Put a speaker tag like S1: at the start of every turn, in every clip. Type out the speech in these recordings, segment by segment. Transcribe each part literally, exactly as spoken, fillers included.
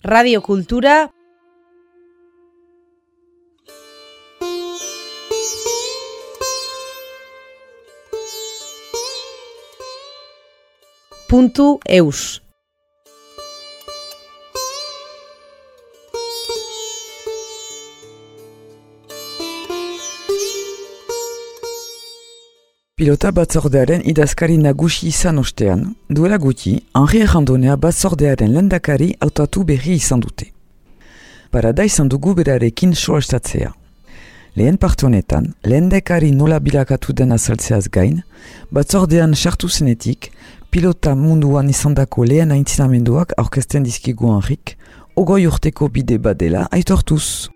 S1: Radio Kultura puntu eus.
S2: Pilota batzordearen idazkari nagusi izan ostean, duela gutxi, Henri Errandonea batzordearen lehendakari hautatu berri izan dute. Parada izan dugu berarekin soestatzea. Lehen parte honetan, lehendakari nola bilakatu den azaltzeaz gain, batzordean sartu zenetik, pilota munduan izandako lehen aintzinamenduak aurkezten dizkigu Henrik, ogoi urteko bide badela aitortuz.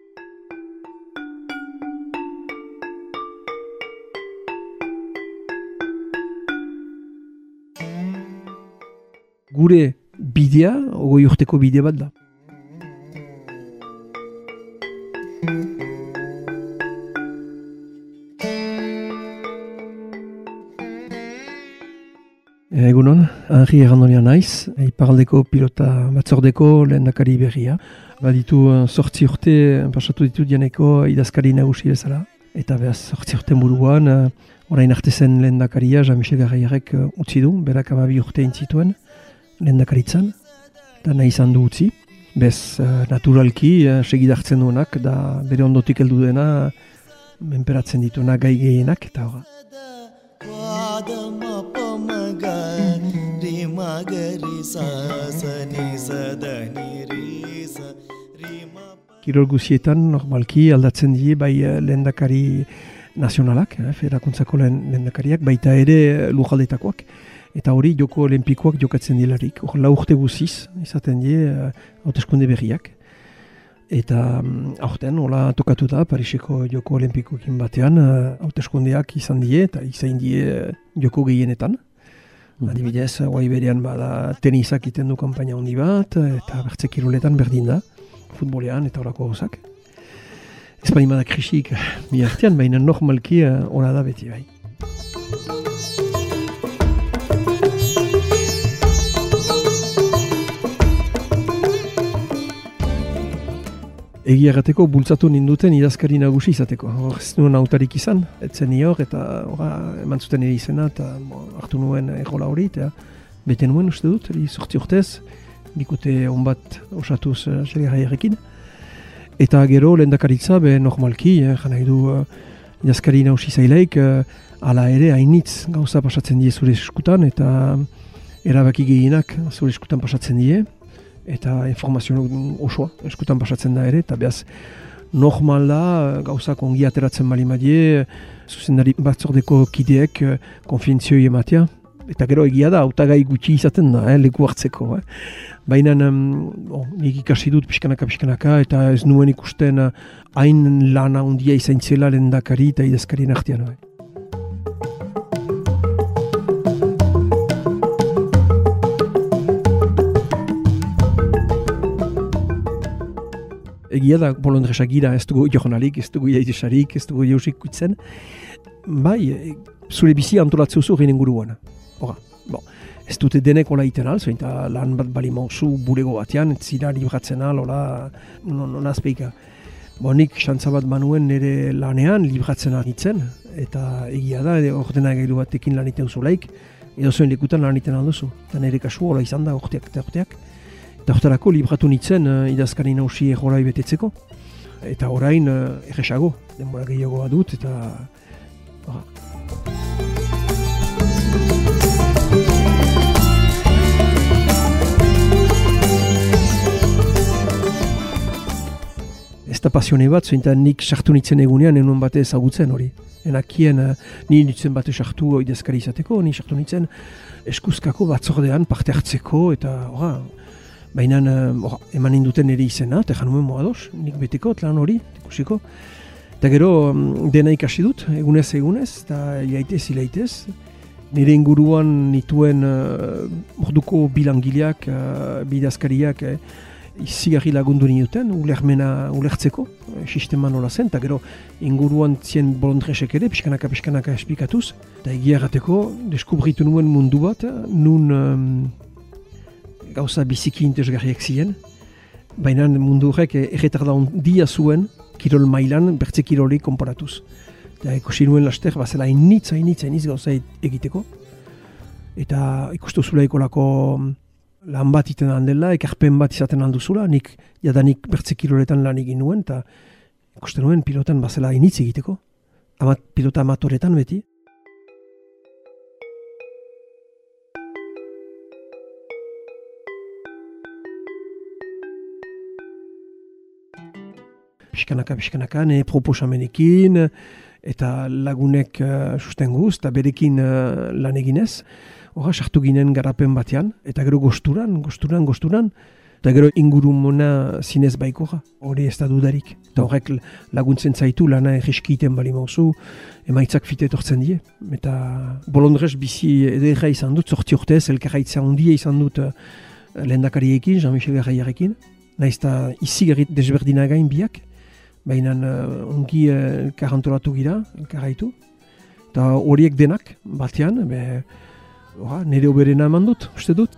S3: Gure bidea, ogoi urteko bide bat da. Egunon, Henri Errandonea naiz, iparraldeko pilota batzordeko lehendakari berria. Baditu sortzi urte pasatu ditut janeko idazkari nagusi bezala. Eta behaz sortzi urte buruan, orain arte zen lehendakaria Jean-Michel Garaiarek utzi du, berak amabi urte intzituen lehendakaritzan, eta nahi izan du utzi. Bez, naturalki, segidartzen duenak, da bere ondotik heldu dena, menperatzen dituena gai gehienak, eta horra. Kirol guzietan, normalki, aldatzen die, bai lehendakari nazionalak, eh, federakuntzako lehendakariak, baita ere lujaldetakoak. Eta hori joko olimpikoak jokatzen dilarik. Hor lau urte guziz, izaten die, hauteskunde berriak. Eta aurten, hola tokatu da, Pariseko joko olimpikoekin batean, hauteskundeak izan die, eta izan die joko gehienetan. Mm. Adibidez, guai berean bada tenisak iten du kampaina handi bat, eta bertze kiroletan berdin da, futbolean eta horako gauzak. Ez baina da krisik, bi artean, baina normalki hora da beti bai. Egia errateko bultzatu ninduten idazkari nagusi izateko. Hor ez nuen hautarik izan, etzen hor, eta horra eman zuten ere izena, eta hartu nuen errola hori, eta bete nuen uste dut, sortzi urtez, bikote onbat osatuz Garaiarekin. Eta gero lehendakaritza, be normalki, eh, jana edu uh, idazkari nagusi zaileik, uh, ala ere hainitz gauza pasatzen die zure eskutan, eta erabaki gehienak zure eskutan pasatzen die. Eta informazio osoa eskutan pasatzen da ere, eta behaz normal da gauzak ongi ateratzen bali madie, zuzendari batzordeko kideek konfientzioi ematea. Eta gero egia da, hautagai gutxi izaten da, eh, leku hartzeko. Eh. Baina um, oh, nik ikasi dut pixkanaka-pixkanaka, eta ez nuen ikusten hain uh, lana ondia izaintzela lehendakari eta idazkarien artean. Eh. Egia da, bolondresak gira, ez dugu jornalik, ez dugu jaidesarik, ez dugu jausik kutzen. Bai, zure bizi antolatzeu zu ginen guruan. Hora, bon, ez dute denek hola iten al, zointa lan bat bali mauzu burego batean, ez zira libratzen al, hola, non azpeika. Bon, nik xantza bat manuen nire lanean libratzen aritzen, eta egia da, ordena gailu batekin lan iten zulaik, edo zoin lekutan lan iten alduzu. Eta nire kasu hola izan da, orteak eta orteak. Eta hortarako libratu nintzen uh, idazkari nausi errorai betetzeko. Eta orain uh, erresago, denbora gehiagoa dut, eta... Uh. Ez da pasione bat, zointa nik sartu nintzen egunean enuen bate ezagutzen hori. Enakien uh, ni nintzen bate sartu idazkari izateko, ni sartu nintzen eskuzkako batzordean parte hartzeko, eta... Ora, baina uh, eman induten ere izena, eta januen moadoz, nik beteko, lan hori, ikusiko. Eta gero um, dena ikasi dut, egunez egunez, eta ilaitez, ilaitez. Nire inguruan nituen uh, orduko bilangileak, uh, bidazkariak, eh, izigarri lagundu ninduten, ulermena ulertzeko, eh, sistema nola zen, eta gero inguruan zien bolondresek ere, pixkanaka, pixkanaka esplikatuz. Eta egia errateko, deskubritu nuen mundu bat, nun... Um, gauza biziki interesgarriak ziren, baina mundu horrek erretarda handia zuen kirol mailan bertze kiroli konparatuz. Eta ikusi nuen laster, bazela hainitz, hainitz, hainitz gauza egiteko. Eta ikustu zula ikolako lan bat iten handela, ekarpen bat izaten handuzula, nik jadanik bertze kiroletan lan egin nuen, eta ikusten nuen pilotan bazela hainitz egiteko. Amat, pilota amatoretan beti. Piskanaka, piskanaka, ne proposamenekin, eta lagunek uh, sustenguz, eta berekin uh, lan eginez. Horra, sartu ginen garapen batean, eta gero gosturan, gosturan, gosturan, eta gero ingurumona zinez baikora, hori ez da dudarik. Eta horrek laguntzen zaitu lana egeskiten bali mauzu, emaitzak fite etortzen die. Eta bolondrez bizi edera izan dut, sorti urtez, elkarraitza handia izan dut uh, lehendakariekin, Jean-Michel Garraiarekin. Naiz eta izi gerrit desberdina gain biak, baina uh, ongi uh, elkarantolatu gira, elkarraitu. Eta horiek denak, batean, be, ora, nire oberena eman dut, uste dut.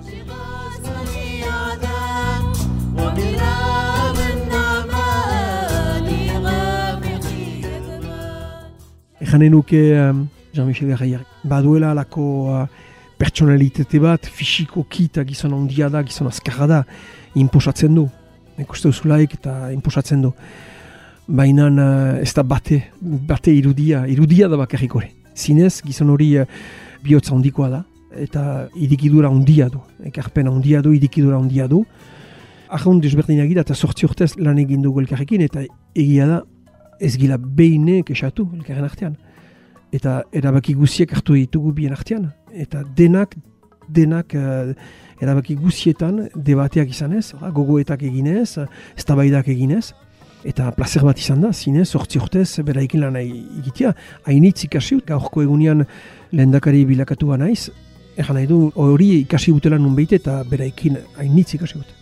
S3: Ejanen nuke um, Jean-Michel Garraiak baduela alako uh, pertsonalitate bat, fisikoki eta gizon handia da, gizon azkarra da, inposatzen du. Ikuste duzulaik eta inposatzen du. Baina uh, ez da bate, bate irudia, irudia da bakarrik hori. Zinez, gizon hori uh, bihotza handikoa da, eta idikidura handia du. Ekarpena handia du, idikidura handia du. Arraun desberdinak gira eta sortzi urtez lan egin dugu elkarrekin, eta egia da ez gila behine kesatu elkarren artean. Eta erabaki guziek hartu ditugu bien artean. Eta denak, denak uh, erabaki guzietan debateak izanez, gogoetak eginez, eztabaidak eginez. Eta placer bat izan da, zinez, sortzi urtez beraikin lan egitea. Hainitz ikasi, gaurko egunean lehendakari bilakatua naiz. Egan nahi du, hori ikasi butela nun behite eta beraikin hainitz ikasi bute.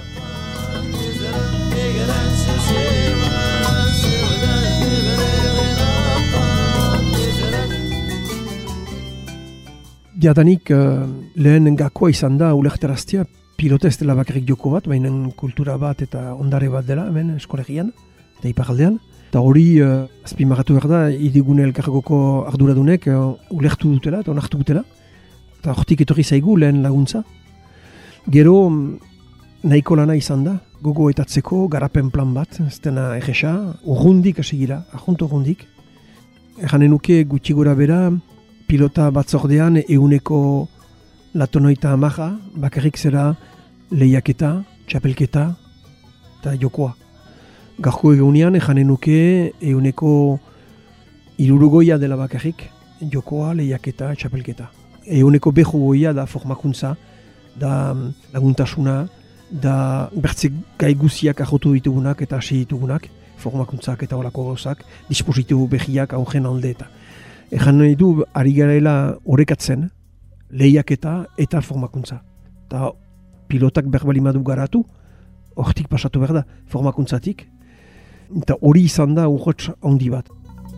S3: Diadanik uh, lehen gakoa izan da ulerteraztea pilota ez dela bakarrik joko bat, baina kultura bat eta ondare bat dela hemen eskolegian eta iparaldean. Eta hori uh, azpimarratu behar da, idigune elkargoko arduradunek uh, ulertu dutela eta onartu dutela. Eta hortik etorri zaigu lehen laguntza. Gero nahiko lana izan da, gogoetatzeko garapen plan bat, ez dena erresa, urrundik hasi gira, ahont urrundik. Eganen nuke gutxi gora bera, pilota batzordean euneko latonoita amaja, bakarrik zera lehiaketa, txapelketa eta jokoa. Gaurko egunean ejanen nuke euneko hirurogoia dela bakarrik, jokoa, lehiaketa, txapelketa. Euneko behogoia da formakuntza, da laguntasuna, da bertze gai guziak ahotu ditugunak eta hasi ditugunak, formakuntzak eta olako gauzak, dispositibo behiak aurren alde eta. Ejan nahi du, ari garaela orekatzen, lehiaketa eta formakuntza. Eta pilotak berbalimadu garatu, hortik pasatu behar da, formakuntzatik. Eta hori izan da urratz handi bat.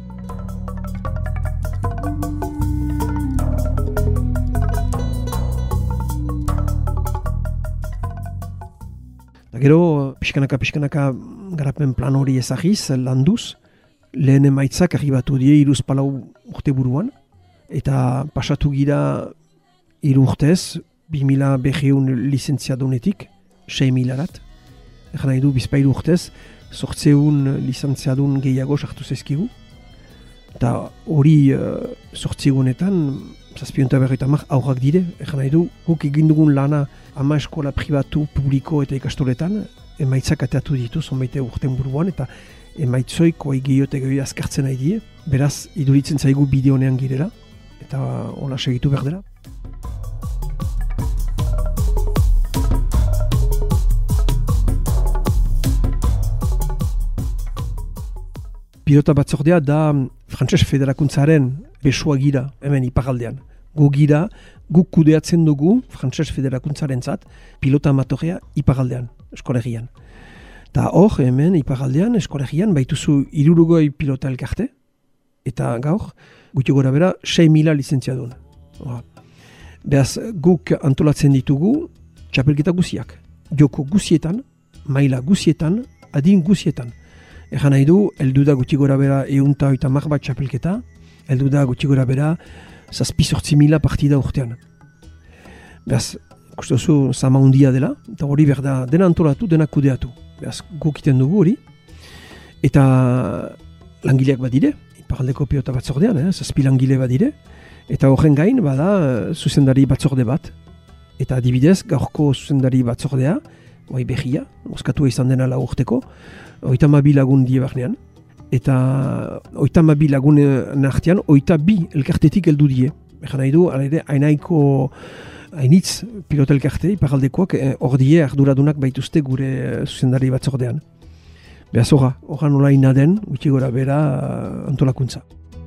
S3: Eta gero, pixkanaka, pixkanaka garapen plan hori ezagiz, landuz, lehen emaitzak arribatu die iruz palau urte buruan, eta pasatu gira hiru urtez, bi mila beheun lizentziadunetik, sei milarat. Egan nahi du, bizpairu urtez, sortzeun lizentziadun gehiago sartu zezkigu. Eta hori uh, sortzeunetan, zazpionta berroita mar aurrak dire. Egan nahi du, guk egin dugun lana ama eskola pribatu, publiko eta ikastoletan, emaitzak ateatu ditu, zonbaite urten buruan, eta emaitzoik koi gehiote gehi azkartzen nahi die. Beraz, iduritzen zaigu bideonean girela, eta hola segitu behar dela. Pilota batzordea da Frantses Federakuntzaren besua gira, hemen iparaldean. Gu gira, guk kudeatzen dugu Frantses Federakuntzaren zat, pilota amatorea iparaldean, eskolegian. Eta hor, hemen iparaldean, eskolegian, baituzu hirurogoi pilota elkarte, eta gaur, guti gora bera, sei mila lizentziadun. Beraz, guk antolatzen ditugu txapelketa guziak. Joko guzietan, maila guzietan, adin guzietan. Egan nahi du, heldu da gutxi gora bera eunta oita mar bat txapelketa, heldu da gutxi gora bera zazpi sortzi mila partida urtean. Beraz, ikusten duzu zama hundia dela, eta hori berda dena antolatu, dena kudeatu. Beraz, gukiten dugu hori, eta langileak badire, iparaldeko pilota batzordean, eh, zazpi langile badire, eta horren gain, bada, zuzendari batzorde bat. Eta adibidez, gaurko zuzendari batzordea, oi behia, oskatua izan dena lau urteko, oita ma bi lagun die barnean. Eta oita ma bi lagun nartean, oita bi elkartetik heldu die. Egan nahi du, alere, hainaiko, hainitz pilota elkarte, iparaldekoak, hor die arduradunak baituzte gure zuzendari batzordean. Beaz horra, horra nola inaden, gutxi gora bera antolakuntza.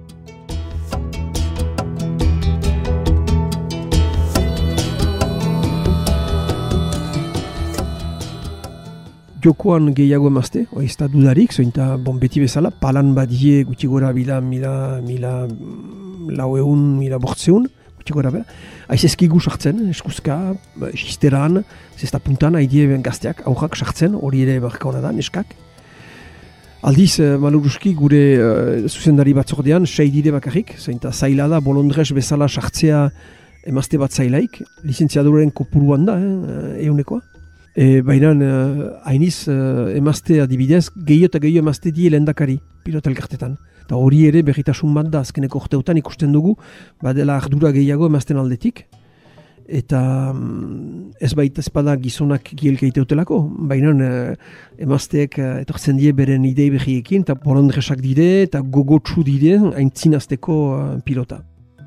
S3: Jokoan gehiago emazte, hori ez da dudarik, zointa bon beti bezala, palan badie gutxi gora bila, mila, mila, lau egun, mila bortzeun, gutxi gora bera. Aiz ezkigu sartzen, eskuzka, xisteran, zesta puntan, haidie gazteak, aurrak sartzen, hori ere barka hona da, neskak. Aldiz, maluruski gure uh, zuzendari batzordean, sei dire bakarrik, zointa zaila da, bolondrez bezala sartzea emazte bat zailaik, lizentziadoren kopuruan da, eh, eunekoa. E, Baina hainiz uh, emazte adibidez, gehiago eta gehiago emazte die lehendakari pilota elkartetan. Eta hori ere berritasun bat da azkeneko urteutan ikusten dugu, badela ardura gehiago emazten aldetik. Eta um, ez baita ezpada gizonak gielkeiteutelako, baina uh, emazteek uh, etortzen die beren idei berriekin, eta bolondresak dire eta gogotsu dire aintzinazteko uh, pilota.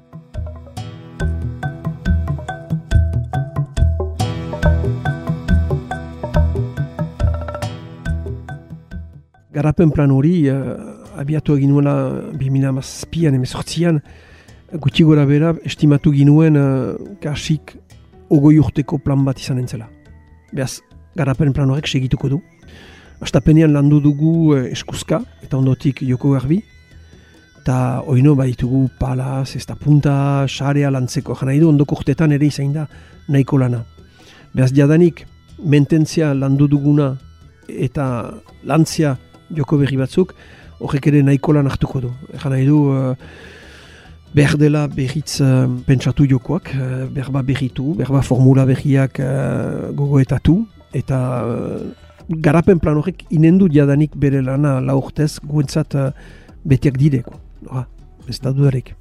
S3: Garapen plan hori, uh, abiatu egin nuela bi mila hamazazpian, hemezortzian, gutxi gora bera, estimatu ginuen uh, kasik ogoi urteko plan bat izan entzela. Beaz, garapen plan horrek segituko du. Astapenean landu dugu uh, eskuzka, eta ondotik joko garbi, eta oino baditugu pala, zesta punta, xarea lantzeko, jana edo ondoko urtetan ere izain da nahiko lana. Beaz, jadanik, mententzia landu duguna eta lantzia joko berri batzuk, horrek ere nahiko lan hartuko du. Egan nahi du, uh, behar dela berriz uh, pentsatu jokoak, uh, berba berritu, berba formula berriak uh, gogoetatu, eta uh, garapen plan horrek inendu jadanik bere lana la urtez guentzat uh, betiak direko. Hora, ez da dudarek.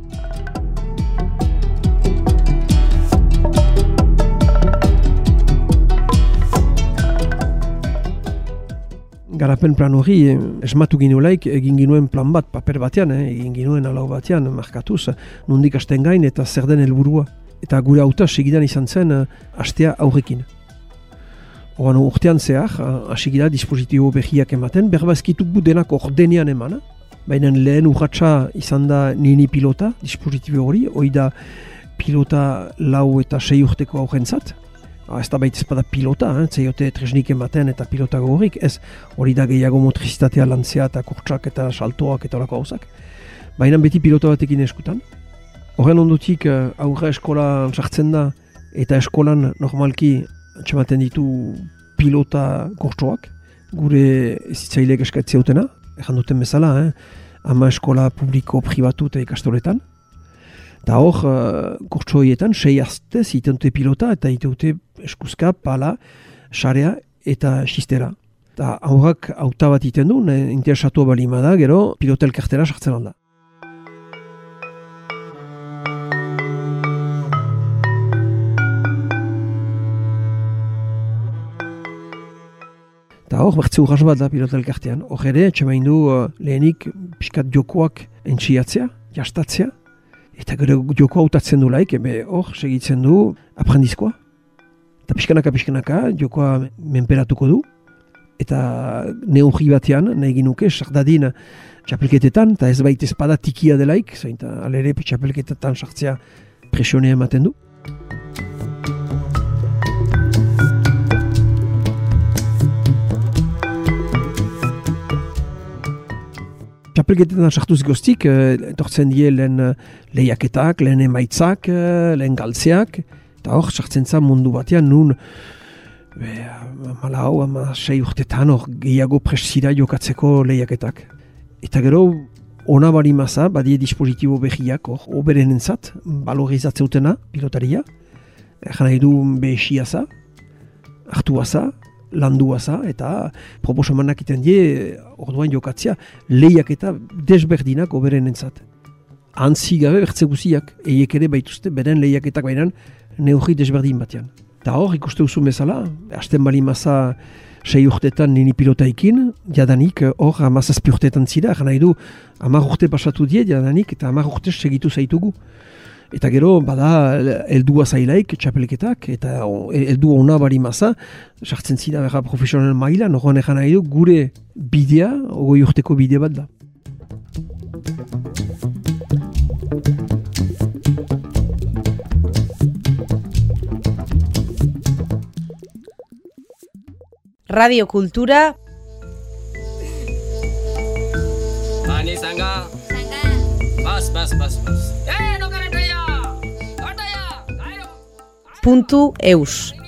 S3: Garapen plan hori, eh, esmatu ginuelaik, egin ginuen plan bat, paper batean, eh, egin ginuen alau batean, markatuz, nondik hasten gain eta zer den helburua. Eta gure auta segidan izan zen, eh, hastea aurrekin. Oan urtean zehar, hasi gira dispositibo behiak ematen, berba ezkitugu denak ordenean eman, baina lehen urratsa izan da nini pilota, dispositibo hori, hori da pilota lau eta sei urteko aurrentzat. Ez da baita ezpada pilota, eh? Zeiote tresnik ematen eta pilota gogorik, ez hori da gehiago motrizitatea lantzea eta kurtsak eta saltoak eta olako gauzak. Baina beti pilota batekin eskutan. Horren ondotik aurra eskola sartzen da eta eskolan normalki atxematen ditu pilota kurtsoak, gure ezitzaileek eskatzea utena, ejan duten bezala, eh? Ama eskola publiko, pribatu eta ikastoletan. Eta hor, uh, kurtso horietan, sei aztez iteute pilota eta iteute eskuzka, pala, xarea eta xistera. Eta aurrak auta bat iten du, interesatu balima da, gero pilota elkartera sartzen alda. Eta hor, bertze urras bat da pilota elkartean. Hor ere, etxemain du uh, lehenik pixkat jokoak entxiatzea, jastatzea. Eta gero joko hautatzen du laik, ebe hor segitzen du aprendizkoa. Eta pixkanaka pixkanaka jokoa menperatuko du. Eta neurri batean, nahi ginuke, sardadin txapelketetan, eta ez baita espada tikia delaik, zainta alere txapelketetan sartzea presionea ematen du. Txapelketetan sartuz goztik, etortzen die lehen lehiaketak, lehen emaitzak, lehen galtzeak, eta hor sartzen za mundu batean nun Be, amala hau, ama sei urtetan hor gehiago prestzira jokatzeko lehiaketak. Eta gero, ona bali maza, badie dispositibo behiak hor, oberen entzat, balorizatzeutena, pilotaria. Egan nahi du behiaza, hartuaza, landuaza, eta proposamanak iten die, orduan jokatzea, lehiaketa desberdinak oberen entzat. Antzi gabe bertze guziak, eiek ere baituzte beren lehiaketak bainan neurri desberdin batean. Eta hor, ikuste duzu bezala, hasten bali maza sei urtetan nini pilotaikin, jadanik hor amazazpi urtetan zira, gana nahi du hamar urte pasatu die jadanik, eta hamar urte segitu zaitugu. Eta gero, bada, heldua zailaik, txapelketak, eta heldua ona bari maza, sartzen zira bera profesional maila, noruan egan nahi du gure bidea, ogoi urteko bide bat da.
S1: Radio Kultura.
S4: Ani sangga.
S5: Sangga.
S4: Bas, bas, bas, bas. Eh, no karantaya. Karantaya.
S1: Puntu eus.